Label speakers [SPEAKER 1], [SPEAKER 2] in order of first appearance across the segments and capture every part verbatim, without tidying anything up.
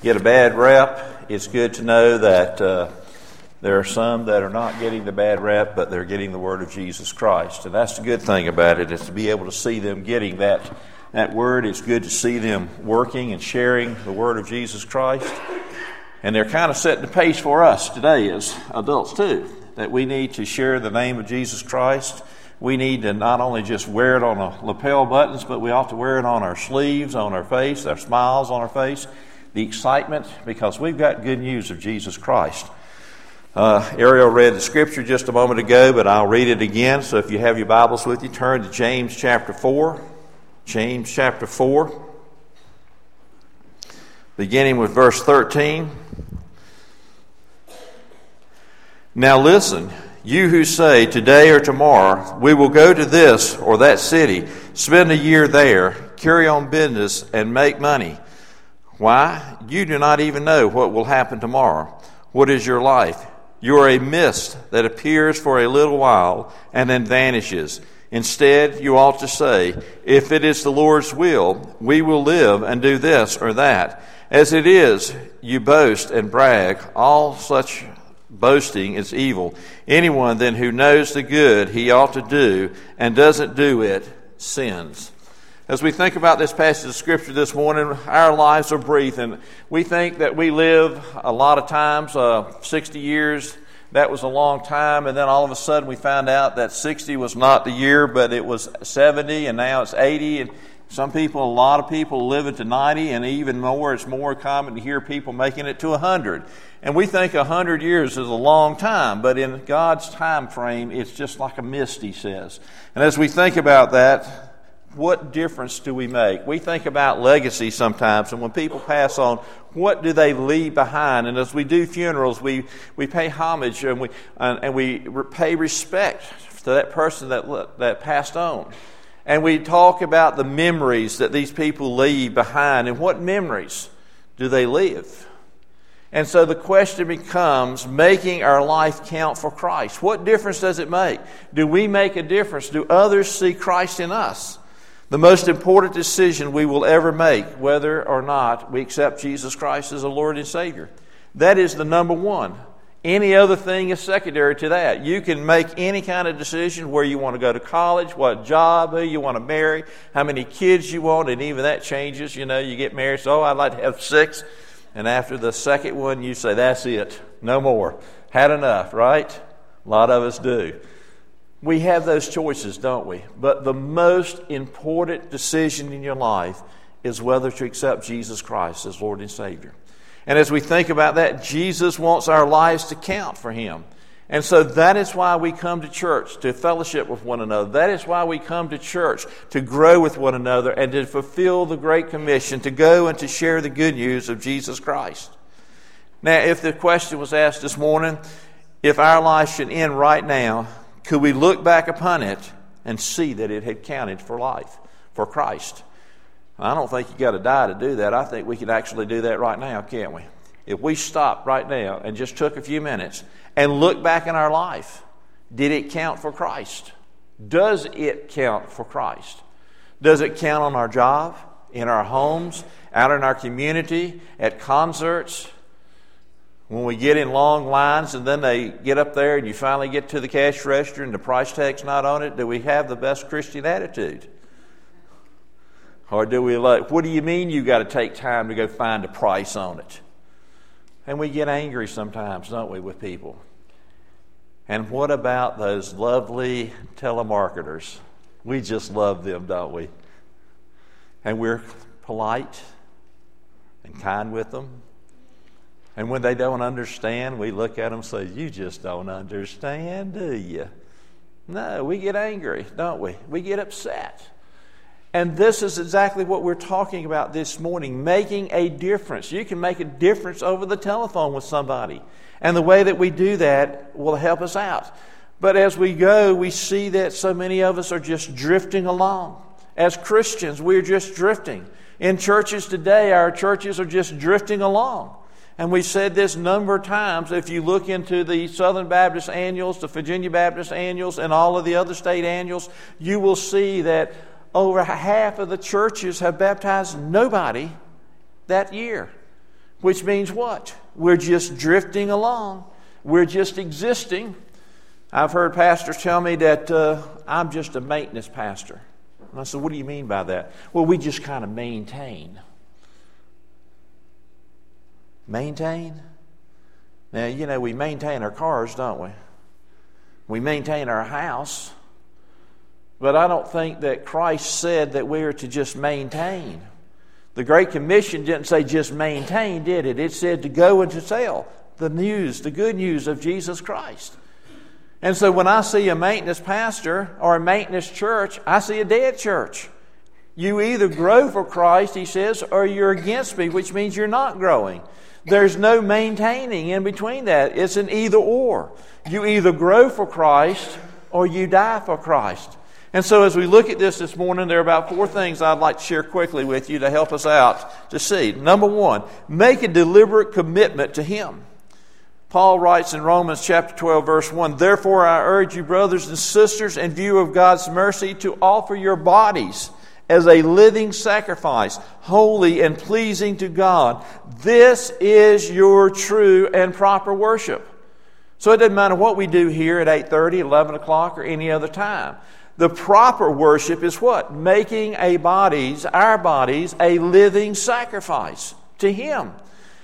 [SPEAKER 1] get a bad rep. It's good to know that uh, there are some that are not getting the bad rep, but they're getting the word of Jesus Christ. And that's the good thing about it, is to be able to see them getting that, that word. It's good to see them working and sharing the word of Jesus Christ. And they're kind of setting the pace for us today as adults too, that we need to share the name of Jesus Christ. We need to not only just wear it on our lapel buttons, but we ought to wear it on our sleeves, on our face, our smiles on our face, the excitement, because we've got good news of Jesus Christ. Uh, Ariel read the scripture just a moment ago, but I'll read it again. So if you have your Bibles with you, turn to James chapter four. James chapter four. Beginning with verse thirteen. Now listen, you who say, today or tomorrow, we will go to this or that city, spend a year there, carry on business, and make money. Why? You do not even know what will happen tomorrow. What is your life? You are a mist that appears for a little while and then vanishes. Instead, you ought to say, if it is the Lord's will, we will live and do this or that. As it is, you boast and brag. All such boasting is evil. Anyone then who knows the good he ought to do and doesn't do it sins. As we think about this passage of Scripture this morning, our lives are brief, and we think that we live a lot of times, uh, sixty years, that was a long time, and then all of a sudden we found out that sixty was not the year, but it was seventy, and now it's eighty, and some people, a lot of people live it to ninety, and even more, it's more common to hear people making it to one hundred. And we think one hundred years is a long time, but in God's time frame, it's just like a mist, he says. And as we think about that, what difference do we make? We think about legacy sometimes, and when people pass on, what do they leave behind? And as we do funerals, we, we pay homage and we and, and we pay respect to that person that that passed on. And we talk about the memories that these people leave behind, and what memories do they leave? And so the question becomes, making our life count for Christ. What difference does it make? Do we make a difference? Do others see Christ in us? The most important decision we will ever make, whether or not we accept Jesus Christ as a Lord and Savior. That is the number one. Any other thing is secondary to that. You can make any kind of decision, where you want to go to college, what job, who you want to marry, how many kids you want, and even that changes. You know, you get married, so oh, I'd like to have six. And after the second one, you say, that's it, no more. Had enough, right? A lot of us do. We have those choices, don't we? But the most important decision in your life is whether to accept Jesus Christ as Lord and Savior. And as we think about that, Jesus wants our lives to count for Him. And so that is why we come to church, to fellowship with one another. That is why we come to church, to grow with one another and to fulfill the Great Commission, to go and to share the good news of Jesus Christ. Now, if the question was asked this morning, if our life should end right now, could we look back upon it and see that it had counted for life, for Christ? I don't think you got to die to do that. I think we could actually do that right now, can't we? If we stopped right now and just took a few minutes and looked back in our life, did it count for Christ? Does it count for Christ? Does it count on our job, in our homes, out in our community, at concerts? When we get in long lines and then they get up there and you finally get to the cash register and the price tag's not on it, do we have the best Christian attitude? Or do we like, what do you mean you got to take time to go find a price on it? And we get angry sometimes, don't we, with people? And what about those lovely telemarketers? We just love them, don't we? And we're polite and kind with them. And when they don't understand, we look at them and say, you just don't understand, do you? No, we get angry, don't we? We get upset. And this is exactly what we're talking about this morning, making a difference. You can make a difference over the telephone with somebody. And the way that we do that will help us out. But as we go, we see that so many of us are just drifting along. As Christians, we're just drifting. In churches today, our churches are just drifting along. And we've said this a number of times. If you look into the Southern Baptist annuals, the Virginia Baptist annuals, and all of the other state annuals, you will see that over half of the churches have baptized nobody that year. which means what? We're just drifting along. We're just existing. I've heard pastors tell me that uh, I'm just a maintenance pastor. And I said, what do you mean by that? Well, we just kind of maintain. Maintain? Now, you know, we maintain our cars, don't we? We maintain our house. But I don't think that Christ said that we are to just maintain. The Great Commission didn't say just maintain, did it? It said to go and to tell the news, the good news of Jesus Christ. And so when I see a maintenance pastor or a maintenance church, I see a dead church. You either grow for Christ, he says, or you're against me, which means you're not growing. There's no maintaining in between that. It's an either or. You either grow for Christ or you die for Christ. And so as we look at this this morning, there are about four things I'd like to share quickly with you to help us out to see. Number one, make a deliberate commitment to Him. Paul writes in Romans chapter twelve, verse one, therefore I urge you, brothers and sisters, in view of God's mercy, to offer your bodies as a living sacrifice, holy and pleasing to God. This is your true and proper worship. So it doesn't matter what we do here at eight thirty, eleven o'clock, or any other time. The proper worship is what? Making a bodies, our bodies, a living sacrifice to Him.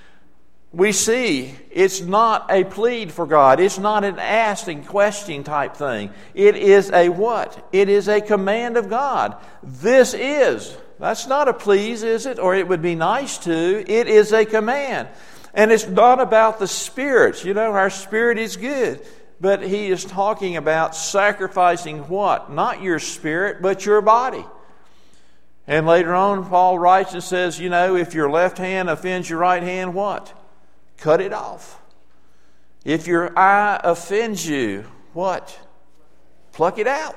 [SPEAKER 1] We see it's not a plead for God. It's not an asking question type thing. It is a what? It is a command of God. This is. That's not a please, is it? Or it would be nice to. It is a command. And it's not about the spirits. You know, our spirit is good. But he is talking about sacrificing what? Not your spirit, but your body. And later on, Paul writes and says, you know, if your left hand offends your right hand, what? Cut it off. If your eye offends you, what? Pluck it out.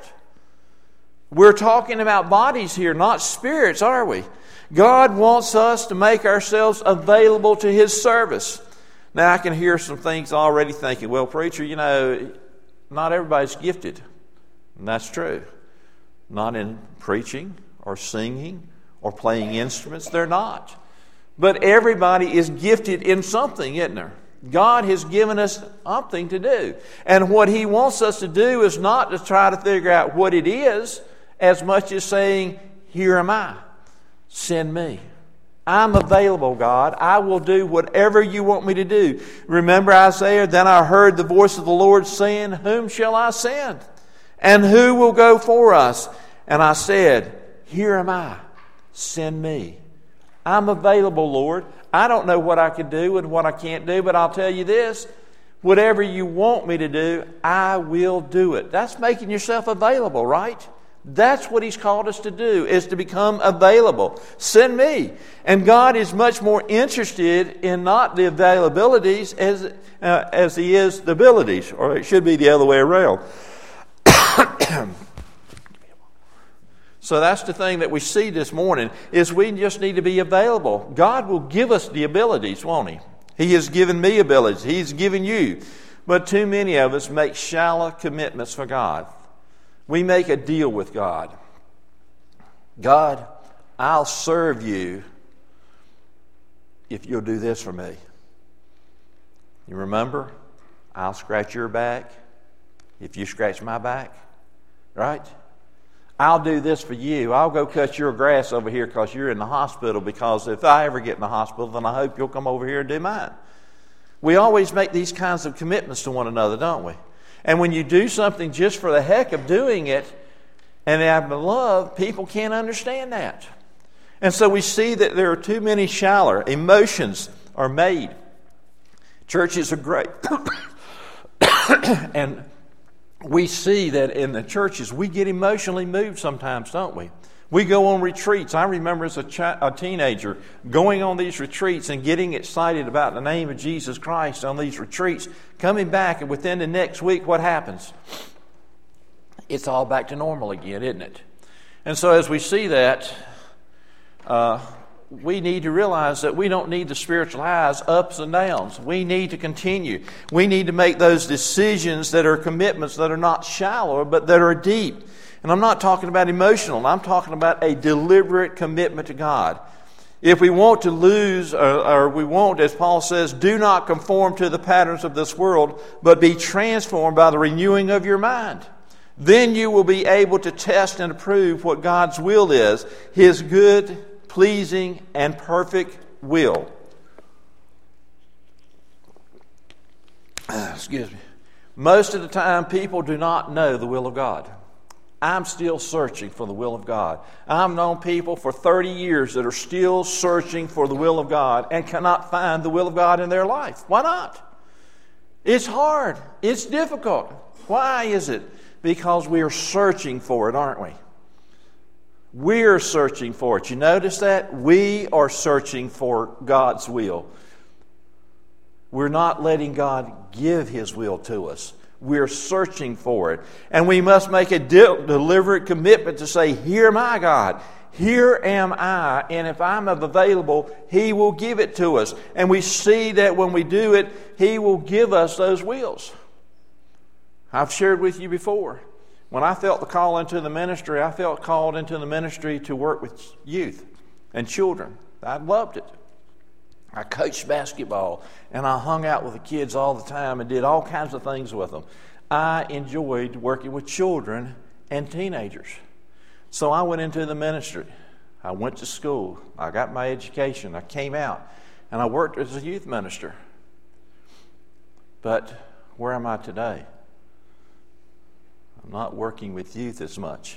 [SPEAKER 1] We're talking about bodies here, not spirits, are we? God wants us to make ourselves available to His service. Now, I can hear some things already thinking, well, preacher, you know, not everybody's gifted. And that's true. Not in preaching or singing or playing instruments. They're not. But everybody is gifted in something, isn't there? God has given us something to do. And what He wants us to do is not to try to figure out what it is, as much as saying, here am I. Send me. I'm available, God. I will do whatever you want me to do. Remember Isaiah, then I heard the voice of the Lord saying, whom shall I send? And who will go for us? And I said, here am I. Send me. I'm available, Lord. I don't know what I can do and what I can't do, but I'll tell you this. Whatever you want me to do, I will do it. That's making yourself available, right? That's what He's called us to do, is to become available. Send me. And God is much more interested in not the availabilities as, uh, as He is the abilities, or it should be the other way around. So that's the thing that we see this morning, is we just need to be available. God will give us the abilities, won't He? He has given me abilities. He's given you. But too many of us make shallow commitments for God. We make a deal with God. God, I'll serve you if you'll do this for me. You remember? I'll scratch your back if you scratch my back. Right? I'll do this for you. I'll go cut your grass over here because you're in the hospital, because if I ever get in the hospital, then I hope you'll come over here and do mine. We always make these kinds of commitments to one another, don't we? And when you do something just for the heck of doing it and out of love, people can't understand that. And so we see that there are too many shallow emotions are made. Churches are great. And we see that in the churches, we get emotionally moved sometimes, don't we? We go on retreats. I remember as a, ch- a teenager going on these retreats and getting excited about the name of Jesus Christ on these retreats, coming back, and within the next week, what happens? It's all back to normal again, isn't it? And so as we see that, uh, we need to realize that we don't need the spiritual highs, ups and downs. We need to continue. We need to make those decisions that are commitments that are not shallow, but that are deep. And I'm not talking about emotional. I'm talking about a deliberate commitment to God. If we want to lose, or, or we want, as Paul says, do not conform to the patterns of this world, but be transformed by the renewing of your mind. Then you will be able to test and approve what God's will is, His good, pleasing, and perfect will. Excuse me. Most of the time, people do not know the will of God. I'm still searching for the will of God. I've known people for thirty years that are still searching for the will of God and cannot find the will of God in their life. Why not? It's hard. It's difficult. Why is it? Because we are searching for it, aren't we? We're searching for it. You notice that? We are searching for God's will. We're not letting God give His will to us. We're searching for it. And we must make a de- deliberate commitment to say, here am I, God. Here am I. And if I'm available, He will give it to us. And we see that when we do it, He will give us those wills. I've shared with you before. When I felt the call into the ministry, I felt called into the ministry to work with youth and children. I loved it. I coached basketball, and I hung out with the kids all the time and did all kinds of things with them. I enjoyed working with children and teenagers. So I went into the ministry. I went to school. I got my education. I came out, and I worked as a youth minister. But where am I today? I'm not working with youth as much.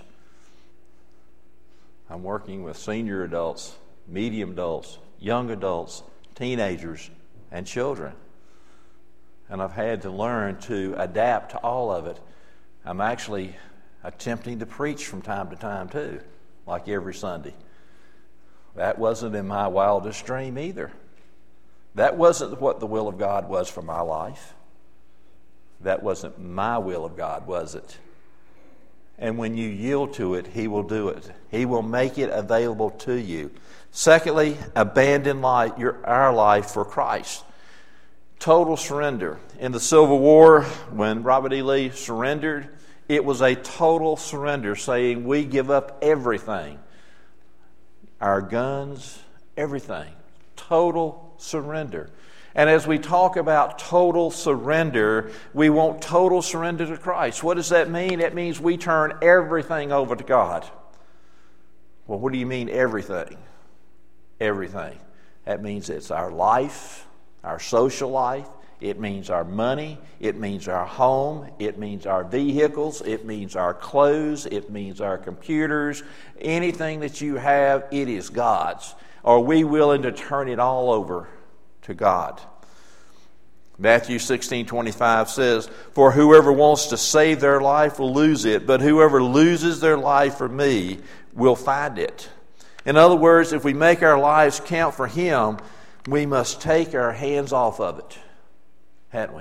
[SPEAKER 1] I'm working with senior adults, medium adults, young adults, teenagers, and children. And I've had to learn to adapt to all of it. I'm actually attempting to preach from time to time too, like every Sunday. That wasn't in my wildest dream either. That wasn't what the will of God was for my life. That wasn't my will of God, was it? And when you yield to it, He will do it. He will make it available to you. Secondly, abandon life, your, our life for Christ. Total surrender. In the Civil War, when Robert E. Lee surrendered, it was a total surrender, saying we give up everything. Our guns, everything. Total surrender. And as we talk about total surrender, we want total surrender to Christ. What does that mean? It means we turn everything over to God. Well, what do you mean everything? Everything. That means it's our life, our social life. It means our money. It means our home. It means our vehicles. It means our clothes. It means our computers. Anything that you have, it is God's. Are we willing to turn it all over to God? Matthew sixteen twenty-five says, "For whoever wants to save their life will lose it, but whoever loses their life for me will find it." In other words, if we make our lives count for Him, we must take our hands off of it, haven't we?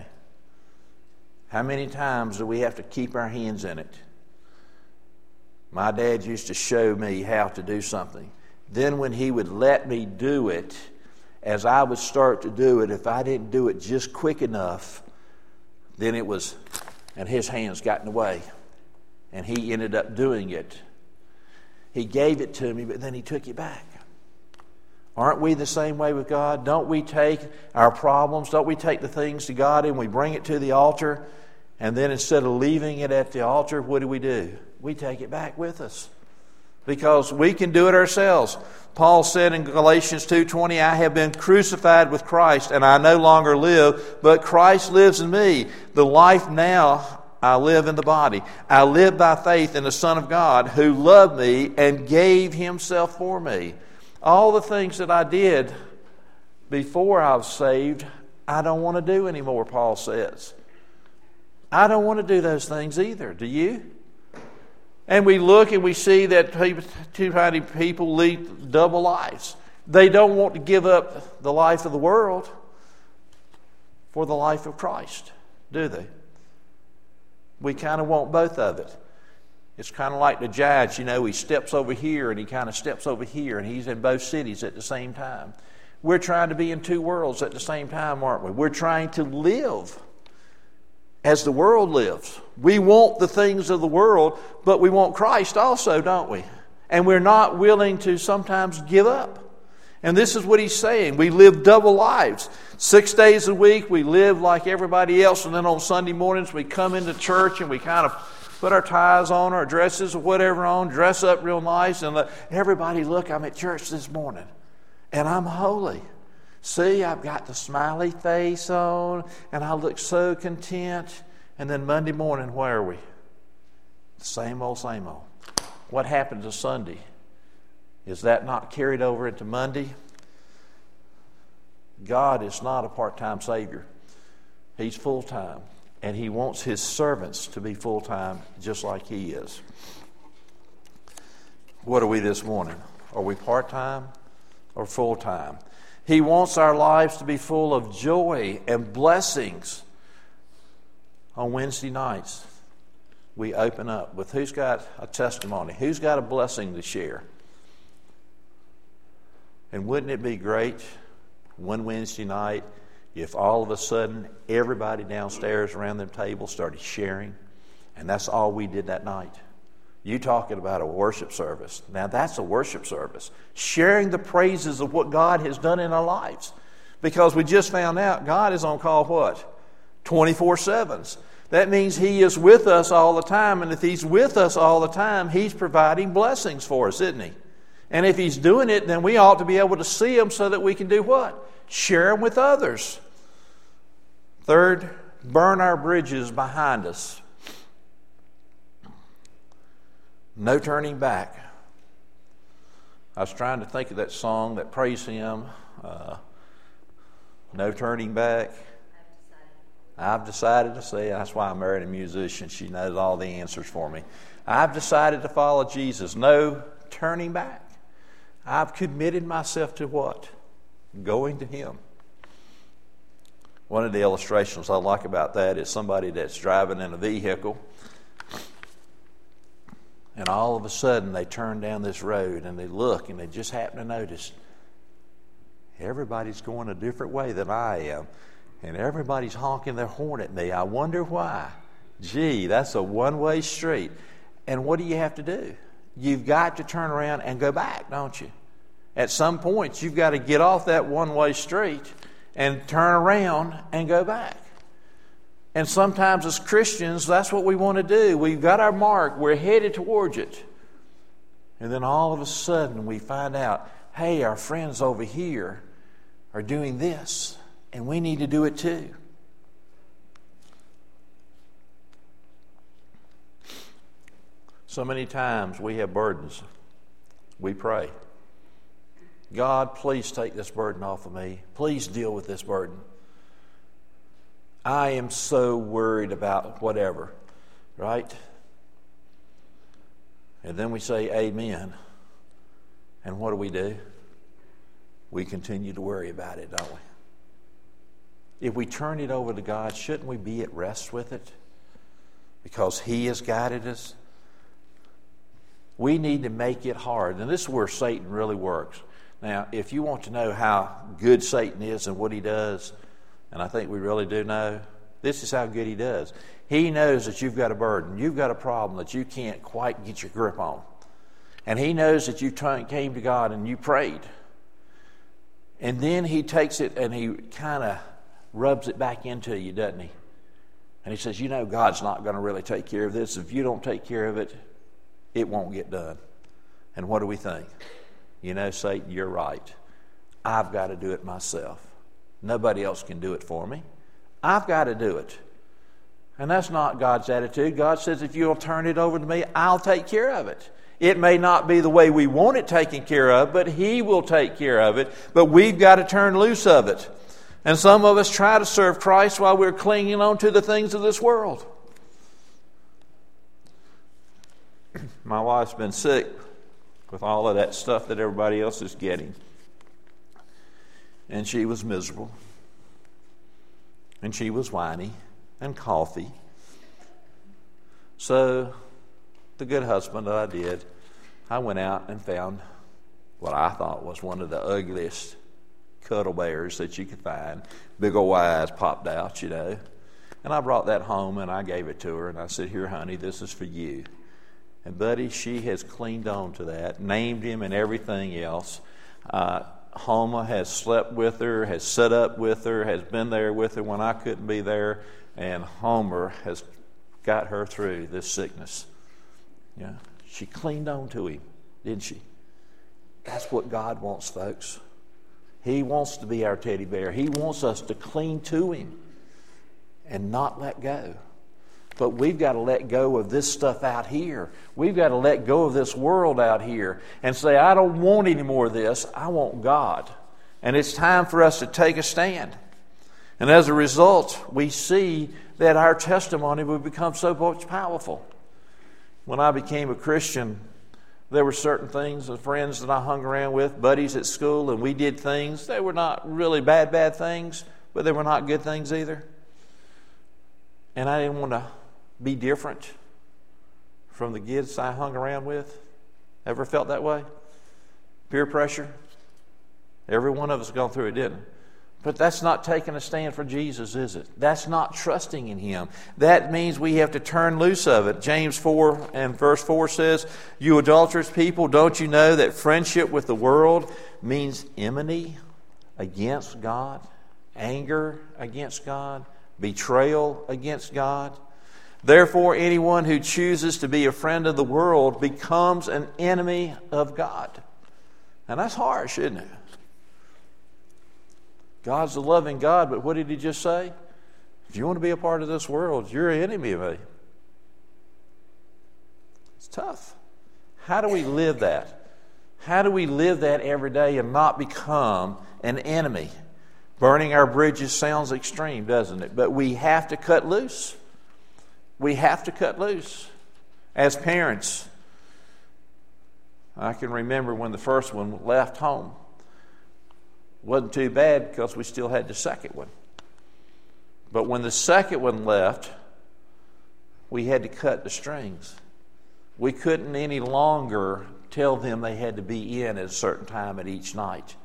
[SPEAKER 1] How many times do we have to keep our hands in it? My dad used to show me how to do something. Then when he would let me do it, as I would start to do it, if I didn't do it just quick enough, then it was, and his hands got in the way. And he ended up doing it. He gave it to me, but then He took it back. Aren't we the same way with God? Don't we take our problems, don't we take the things to God and we bring it to the altar, and then instead of leaving it at the altar, what do we do? We take it back with us. Because we can do it ourselves. Paul said in Galatians two twenty, "I have been crucified with Christ, and I no longer live, but Christ lives in me. The life now I live in the body. I live by faith in the Son of God, who loved me and gave Himself for me." All the things that I did before I was saved, I don't want to do anymore, Paul says. I don't want to do those things either. Do you? And we look and we see that too many people lead double lives. They don't want to give up the life of the world for the life of Christ, do they? We kind of want both of it. It's kind of like the giant, you know, he steps over here and he kind of steps over here, and he's in both cities at the same time. We're trying to be in two worlds at the same time, aren't we? We're trying to live as the world lives. We want the things of the world, but we want Christ also, don't we? And we're not willing to sometimes give up. And this is what he's saying. We live double lives. Six days a week, we live like everybody else. And then on Sunday mornings, we come into church and we kind of put our ties on, our dresses or whatever on, dress up real nice, and let everybody look, I'm at church this morning. And I'm holy. See, I've got the smiley face on, and I look so content. And then Monday morning, where are we? The same old, same old. What happened to Sunday? Is that not carried over into Monday? God is not a part-time Savior. He's full-time. And He wants His servants to be full-time just like He is. What are we this morning? Are we part-time or full-time? He wants our lives to be full of joy and blessings. On Wednesday nights, we open up with who's got a testimony, who's got a blessing to share. And wouldn't it be great one Wednesday night if all of a sudden everybody downstairs around the table started sharing, and that's all we did that night? You talking about a worship service. Now that's a worship service. Sharing the praises of what God has done in our lives. Because we just found out God is on call what? twenty-four seven. That means He is with us all the time. And if He's with us all the time, He's providing blessings for us, isn't He? And if He's doing it, then we ought to be able to see them so that we can do what? Share them with others. Third, burn our bridges behind us. No turning back. I was trying to think of that song, that praise hymn, uh, No Turning Back. I've decided to say, that's why I married a musician. She knows all the answers for me. I've decided to follow Jesus. No turning back. I've committed myself to what? Going to Him. One of the illustrations I like about that is somebody that's driving in a vehicle, and all of a sudden they turn down this road and they look and they just happen to notice everybody's going a different way than I am. And everybody's honking their horn at me. I wonder why. Gee, that's a one-way street. And what do you have to do? You've got to turn around and go back, don't you? At some point, you've got to get off that one-way street and turn around and go back. And sometimes as Christians, that's what we want to do. We've got our mark. We're headed towards it. And then all of a sudden, we find out, hey, our friends over here are doing this. And we need to do it too. So many times we have burdens. We pray, God, please take this burden off of me. Please deal with this burden. I am so worried about whatever, right? And then we say amen. And what do we do? We continue to worry about it, don't we? If we turn it over to God, shouldn't we be at rest with it? Because He has guided us. We need to make it hard. And this is where Satan really works. Now, if you want to know how good Satan is and what he does, and I think we really do know, this is how good he does. He knows that you've got a burden. You've got a problem that you can't quite get your grip on. And he knows that you t- came to God and you prayed. And then he takes it and he kind of rubs it back into you, doesn't he? And he says, you know, God's not going to really take care of this. If you don't take care of it, it won't get done. And what do we think? You know, Satan, you're right. I've got to do it myself. Nobody else can do it for me. I've got to do it. And that's not God's attitude. God says, if you'll turn it over to me, I'll take care of it. It may not be the way we want it taken care of, but He will take care of it. But we've got to turn loose of it. And some of us try to serve Christ while we're clinging on to the things of this world. My wife's been sick with all of that stuff that everybody else is getting. And she was miserable. And she was whiny and coughy. So, the good husband that I did, I went out and found what I thought was one of the ugliest cuddle bears that you could find. Big old eyes popped out, you know. And I brought that home and I gave it to her and I said, here, honey, this is for you. And buddy, she has cleaned on to that, named him and everything else. Uh, Homa has slept with her, has sat up with her, has been there with her when I couldn't be there, and Homer has got her through this sickness. Yeah, she clinged on to him, didn't she? That's what God wants, folks. He wants to be our teddy bear. He wants us to cling to him and not let go. But we've got to let go of this stuff out here. We've got to let go of this world out here and say, I don't want any more of this. I want God. And it's time for us to take a stand. And as a result, we see that our testimony will become so much powerful. When I became a Christian, there were certain things, the friends that I hung around with, buddies at school, and we did things. They were not really bad, bad things, but they were not good things either. And I didn't want to be different from the kids I hung around with. Ever felt that way? Peer pressure? Every one of us gone through it, didn't it? But that's not taking a stand for Jesus, is it? That's not trusting in Him. That means we have to turn loose of it. James four and verse four says, you adulterous people, don't you know that friendship with the world means enmity against God, anger against God, betrayal against God? Therefore, anyone who chooses to be a friend of the world becomes an enemy of God. And that's harsh, isn't it? God's a loving God, but what did He just say? If you want to be a part of this world, you're an enemy of me. It's tough. How do we live that? How do we live that every day and not become an enemy? Burning our bridges sounds extreme, doesn't it? But we have to cut loose. We have to cut loose. As parents, I can remember when the first one left home. Wasn't too bad because we still had the second one. But when the second one left, we had to cut the strings. We couldn't any longer tell them they had to be in at a certain time at each night.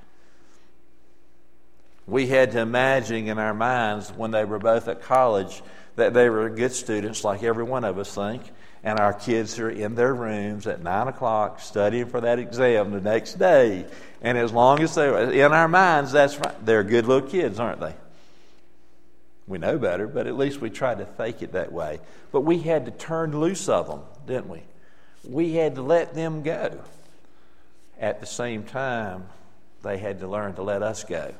[SPEAKER 1] We had to imagine in our minds when they were both at college that they were good students like every one of us think, and our kids are in their rooms at nine o'clock studying for that exam the next day. And as long as they're in our minds, that's right. They're good little kids, aren't they? We know better, but at least we tried to fake it that way. But we had to turn loose of them, didn't we? We had to let them go. At the same time, they had to learn to let us go.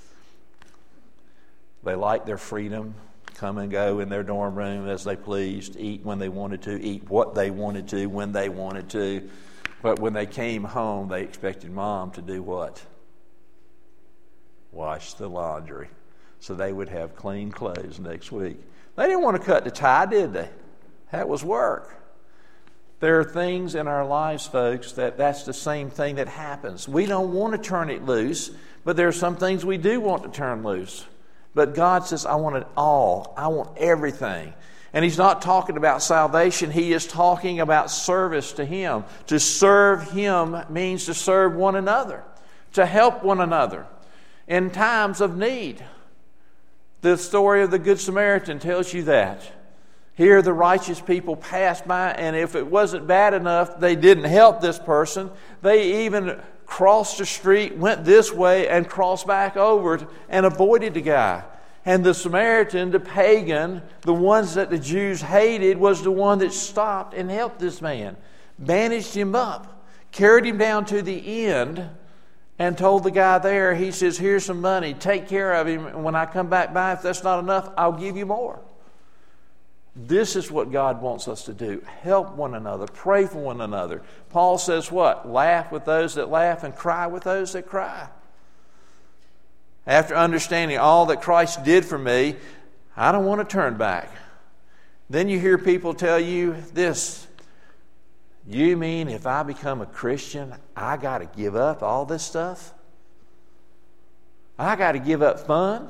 [SPEAKER 1] They liked their freedom, come and go in their dorm room as they pleased, eat when they wanted to, eat what they wanted to, when they wanted to. But when they came home, they expected Mom to do what? Wash the laundry. So they would have clean clothes next week. They didn't want to cut the tie, did they? That was work. There are things in our lives, folks, that that's the same thing that happens. We don't want to turn it loose, but there are some things we do want to turn loose. But God says, I want it all. I want everything. And He's not talking about salvation. He is talking about service to Him. To serve Him means to serve one another, to help one another in times of need. The story of the Good Samaritan tells you that. Here the righteous people passed by, and if it wasn't bad enough, they didn't help this person. They even crossed the street, went this way, and crossed back over and avoided the guy. And the Samaritan, the pagan, the ones that the Jews hated, was the one that stopped and helped this man, bandaged him up, carried him down to the end, and told the guy there, he says, here's some money, take care of him, and when I come back by, if that's not enough, I'll give you more. This is what God wants us to do. Help one another. Pray for one another. Paul says what? Laugh with those that laugh and cry with those that cry. After understanding all that Christ did for me, I don't want to turn back. Then you hear people tell you this. You mean if I become a Christian, I got to give up all this stuff? I got to give up fun?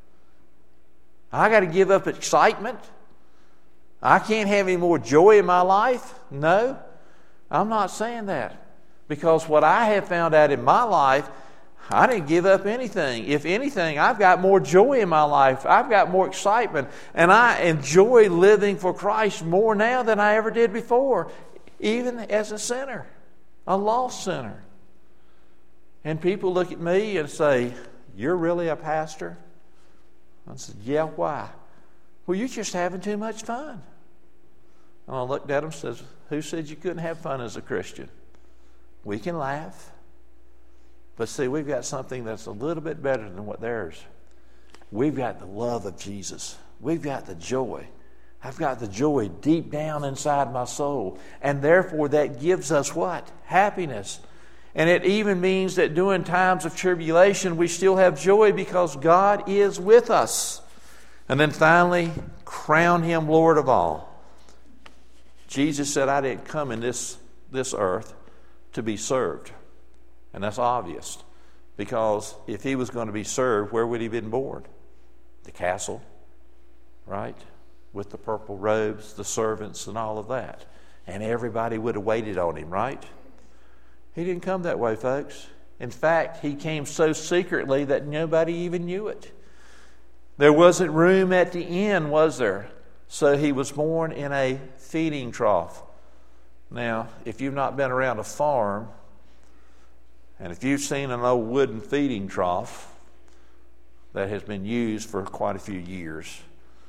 [SPEAKER 1] I got to give up excitement? I can't have any more joy in my life? No, I'm not saying that. Because what I have found out in my life, I didn't give up anything. If anything, I've got more joy in my life. I've got more excitement. And I enjoy living for Christ more now than I ever did before, even as a sinner, a lost sinner. And people look at me and say, "You're really a pastor?" I said, "Yeah, why?" "Well, you're just having too much fun." And I looked at them and says, "Who said you couldn't have fun as a Christian? We can laugh. But see, we've got something that's a little bit better than what theirs. We've got the love of Jesus. We've got the joy. I've got the joy deep down inside my soul. And therefore that gives us what? Happiness. And it even means that during times of tribulation, we still have joy because God is with us. And then finally, crown Him Lord of all. Jesus said, "I didn't come in this, this earth to be served." And that's obvious. Because if He was going to be served, where would He have been born? The castle, right? With the purple robes, the servants, and all of that. And everybody would have waited on Him, right? He didn't come that way, folks. In fact, He came so secretly that nobody even knew it. There wasn't room at the inn, was there? So He was born in a feeding trough. Now, if you've not been around a farm, and if you've seen an old wooden feeding trough that has been used for quite a few years,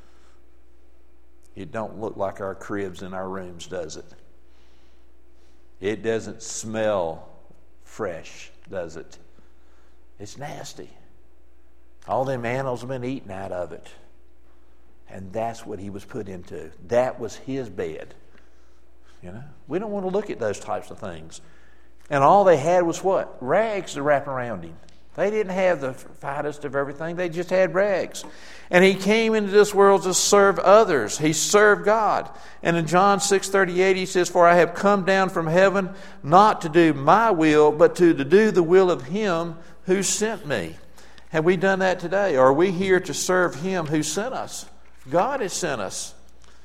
[SPEAKER 1] it don't look like our cribs in our rooms, does it? It doesn't smell fresh, does it? It's nasty. All them animals have been eaten out of it. And that's what He was put into. That was His bed. You know, we don't want to look at those types of things. And all they had was what? Rags to wrap around Him. They didn't have the finest of everything. They just had rags. And He came into this world to serve others. He served God. And in John six thirty-eight, He says, "For I have come down from heaven not to do my will, but to, to do the will of Him who sent me." Have we done that today? Or are we here to serve Him who sent us? God has sent us.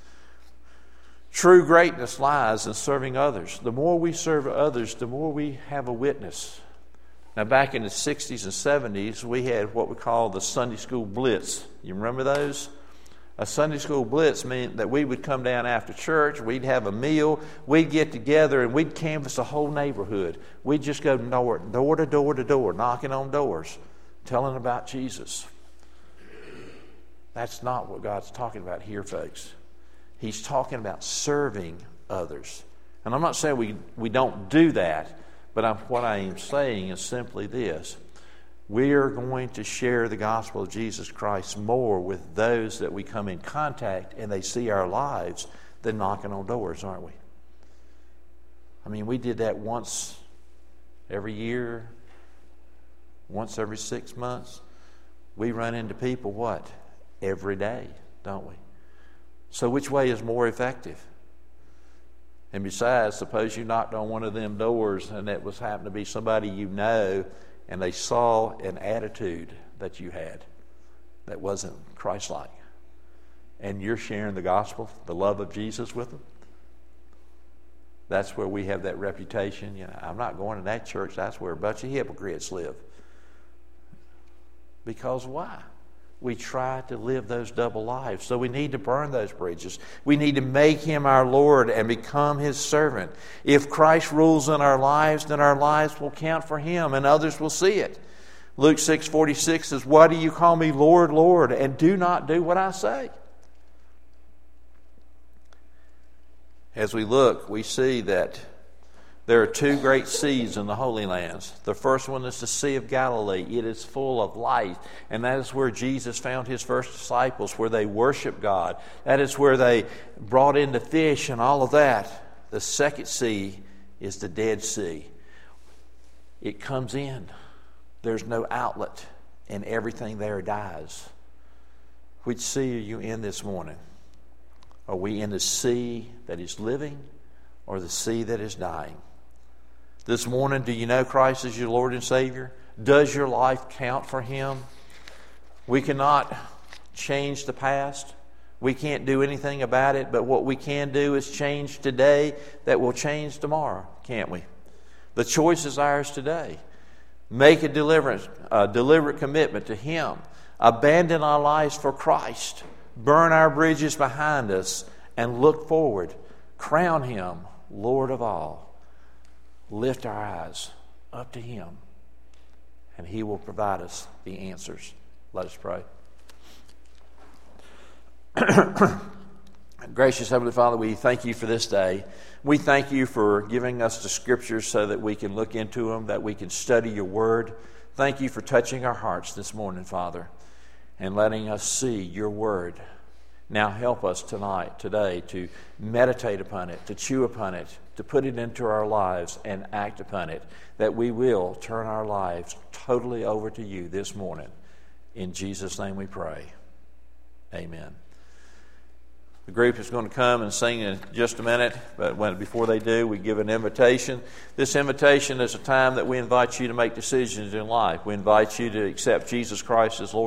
[SPEAKER 1] True greatness lies in serving others. The more we serve others, the more we have a witness. Now, back in the sixties and seventies, we had what we call the Sunday School Blitz. You remember those? A Sunday School Blitz meant that we would come down after church, we'd have a meal, we'd get together, and we'd canvass the whole neighborhood. We'd just go door, door to door to door, knocking on doors, telling about Jesus. That's not what God's talking about here, folks. He's talking about serving others. And I'm not saying we, we don't do that, but I'm, what I am saying is simply this. We are going to share the gospel of Jesus Christ more with those that we come in contact and they see our lives than knocking on doors, aren't we? I mean, we did that once every year, once every six months. We run into people, what? Every day, don't we? So which way is more effective? And besides, suppose you knocked on one of them doors and it was happened to be somebody you know, and they saw an attitude that you had that wasn't Christ-like. And you're sharing the gospel, the love of Jesus with them. That's where we have that reputation. You know, I'm not going to that church. That's where a bunch of hypocrites live. Because why? We try to live those double lives. So we need to burn those bridges. We need to make Him our Lord and become His servant. If Christ rules in our lives, then our lives will count for Him and others will see it. Luke six forty-six says, "Why do you call me Lord, Lord, and do not do what I say?" As we look, we see that there are two great seas in the Holy Lands. The first one is the Sea of Galilee. It is full of life. And that is where Jesus found His first disciples, where they worship God. That is where they brought in the fish and all of that. The second sea is the Dead Sea. It comes in. There's no outlet, and everything there dies. Which sea are you in this morning? Are we in the sea that is living or the sea that is dying? This morning, do you know Christ as your Lord and Savior? Does your life count for Him? We cannot change the past. We can't do anything about it, but what we can do is change today that will change tomorrow, can't we? The choice is ours today. Make a deliverance, a deliberate commitment to Him. Abandon our lives for Christ. Burn our bridges behind us and look forward. Crown Him Lord of all. Lift our eyes up to Him and He will provide us the answers. Let us pray. Gracious Heavenly Father, we thank You for this day. We thank You for giving us the Scriptures so that we can look into them, that we can study Your Word. Thank You for touching our hearts this morning, Father, and letting us see Your Word. Now help us tonight, today, to meditate upon it, to chew upon it, to put it into our lives and act upon it, that we will turn our lives totally over to You this morning. In Jesus' name we pray. Amen. The group is going to come and sing in just a minute, but when, before they do, we give an invitation. This invitation is a time that we invite you to make decisions in life. We invite you to accept Jesus Christ as Lord